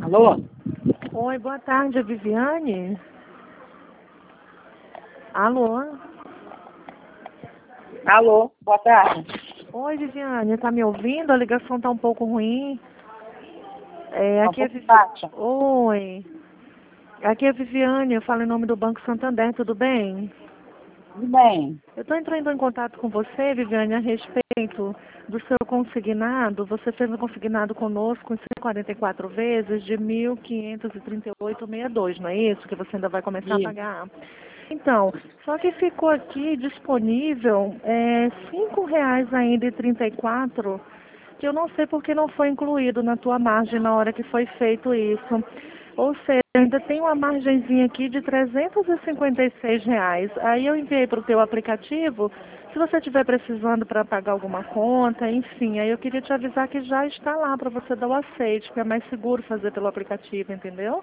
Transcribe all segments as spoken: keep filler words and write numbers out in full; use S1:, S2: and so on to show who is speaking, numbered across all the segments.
S1: Alô?
S2: Oi, boa tarde, Viviane. Alô?
S1: Alô, boa tarde.
S2: Oi, Viviane, tá me ouvindo? A ligação tá um pouco ruim. É,
S1: Tá um
S2: aqui é
S1: pouco
S2: Vivi...
S1: baixa.
S2: Oi. Aqui é Viviane, eu falo em nome do Banco Santander, tudo bem?
S1: Tudo bem.
S2: Eu estou entrando em contato com você, Viviane, a respeito do seu consignado. Você fez um consignado conosco em cento e quarenta e quatro vezes de mil quinhentos e trinta e oito vírgula sessenta e dois, não é isso? Que você ainda vai começar a
S1: Isso.
S2: pagar. Então, só que ficou aqui disponível é, cinco reais ainda e trinta e quatro, que eu não sei porque não foi incluído na tua margem na hora que foi feito isso. Ou seja, ainda tem uma margenzinha aqui de trezentos e cinquenta e seis reais. Aí eu enviei para o teu aplicativo, se você estiver precisando para pagar alguma conta, enfim, aí eu queria te avisar que já está lá para você dar o aceite, que é mais seguro fazer pelo aplicativo, entendeu?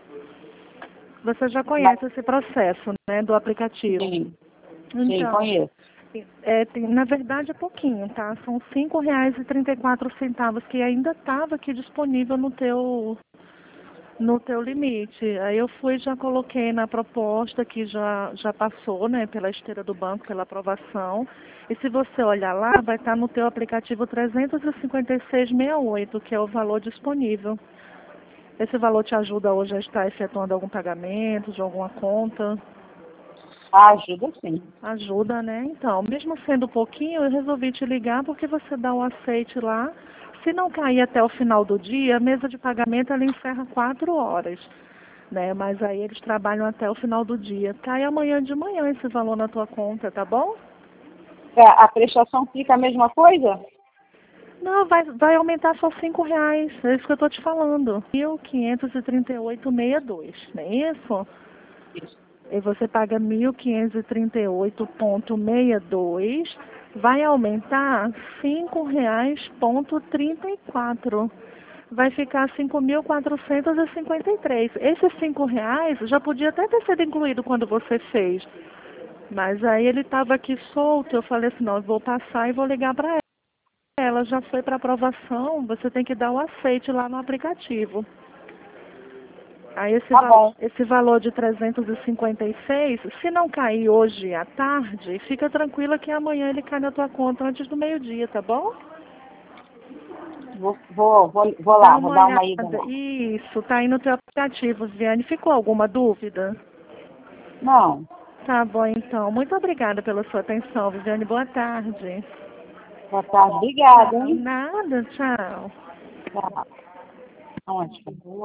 S2: Você já
S1: Mas,
S2: conhece esse processo, né, do aplicativo.
S1: sim, sim,
S2: Então,
S1: conheço.
S2: é, tem- na verdade é pouquinho, tá? São cinco reais e trinta e quatro centavos que ainda estava aqui disponível no teu no teu limite. Aí eu fui já coloquei na proposta que já já passou, né, pela esteira do banco, pela aprovação. E se você olhar lá, vai estar no teu aplicativo trezentos e cinquenta e seis vírgula sessenta e oito, que é o valor disponível. Esse valor te ajuda hoje a estar efetuando algum pagamento de alguma conta?
S1: Ah, ajuda sim.
S2: Ajuda, né? Então, mesmo sendo pouquinho, eu resolvi te ligar porque você dá o aceite lá. Se não cair até o final do dia, a mesa de pagamento ela encerra quatro horas, né? Mas aí eles trabalham até o final do dia. Cai amanhã de manhã esse valor na tua conta, tá bom?
S1: É, a prestação fica a mesma coisa?
S2: Não, vai, vai aumentar só cinco reais. É isso que eu tô te falando. mil quinhentos e trinta e oito vírgula sessenta e dois, não é isso?
S1: Isso.
S2: E você paga mil quinhentos e trinta e oito vírgula sessenta e dois, vai aumentar cinco reais ponto trinta e quatro. Vai ficar cinco mil quatrocentos e cinquenta e três. Esses cinco reais já podia até ter sido incluído quando você fez. Mas aí ele estava aqui solto, eu falei assim, não, eu vou passar e vou ligar para ela. Ela já foi para aprovação, você tem que dar o aceite lá no aplicativo. Aí esse,
S1: Tá
S2: val
S1: bom.
S2: esse valor de trezentos e cinquenta e seis, se não cair hoje à tarde, fica tranquila que amanhã ele cai na tua conta antes do meio-dia, tá bom?
S1: Vou, vou, vou, vou
S2: Dá
S1: lá, vou
S2: uma
S1: dar uma ida
S2: olhada.
S1: lá.
S2: Isso, tá aí no teu aplicativo, Viane. Ficou alguma dúvida?
S1: Não.
S2: Tá bom, então. Muito obrigada pela sua atenção, Viviane. Boa tarde.
S1: Boa tarde. Obrigada,
S2: Tchau.
S1: hein?
S2: Nada, tchau.
S1: Tchau. Ótimo.